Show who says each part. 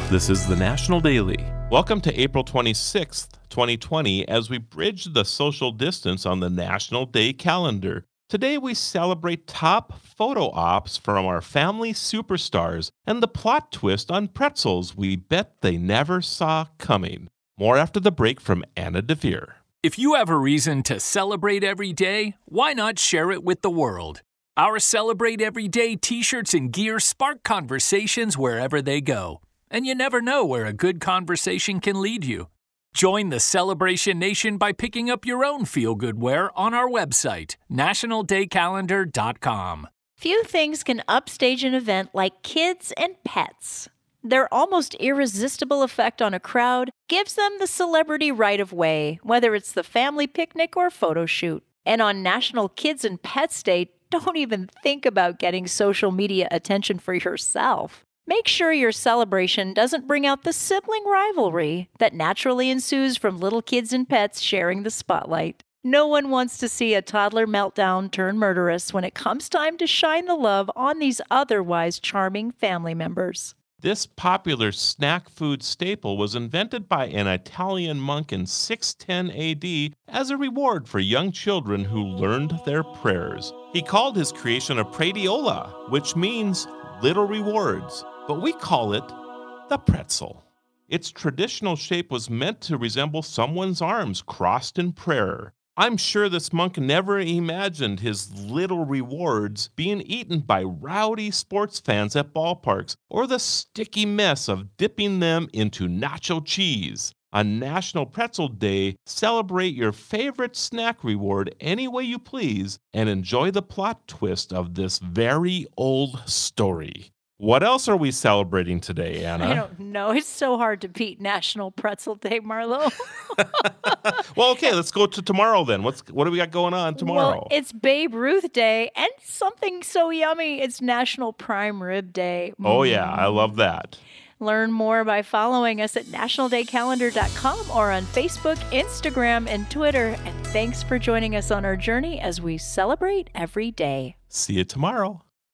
Speaker 1: This is the National Daily. Welcome to April 26th, 2020, as we bridge the social distance on the National Day calendar. Today we celebrate top photo ops from our family superstars and the plot twist on pretzels we bet they never saw coming. More after the break from Anna DeVere.
Speaker 2: If you have a reason to celebrate every day, why not share it with the world? Our Celebrate Every Day t-shirts and gear spark conversations wherever they go. And you never know where a good conversation can lead you. Join the Celebration Nation by picking up your own feel-good wear on our website, nationaldaycalendar.com.
Speaker 3: Few things can upstage an event like kids and pets. Their almost irresistible effect on a crowd gives them the celebrity right of way, whether it's the family picnic or photo shoot. And on National Kids and Pets Day, don't even think about getting social media attention for yourself. Make sure your celebration doesn't bring out the sibling rivalry that naturally ensues from little kids and pets sharing the spotlight. No one wants to see a toddler meltdown turn murderous when it comes time to shine the love on these otherwise charming family members.
Speaker 1: This popular snack food staple was invented by an Italian monk in 610 AD as a reward for young children who learned their prayers. He called his creation a pradiola, which means little rewards, but we call it the pretzel. Its traditional shape was meant to resemble someone's arms crossed in prayer. I'm sure this monk never imagined his little rewards being eaten by rowdy sports fans at ballparks or the sticky mess of dipping them into nacho cheese. On National Pretzel Day, celebrate your favorite snack reward any way you please and enjoy the plot twist of this very old story. What else are we celebrating today, Anna?
Speaker 3: I don't know. It's so hard to beat National Pretzel Day, Marlo.
Speaker 1: Well, okay, let's go to tomorrow then. What do we got going on tomorrow?
Speaker 3: Well, it's Babe Ruth Day and something so yummy. It's National Prime Rib Day.
Speaker 1: Oh, yeah, I love that.
Speaker 3: Learn more by following us at nationaldaycalendar.com or on Facebook, Instagram, and Twitter. And thanks for joining us on our journey as we celebrate every day.
Speaker 1: See you tomorrow.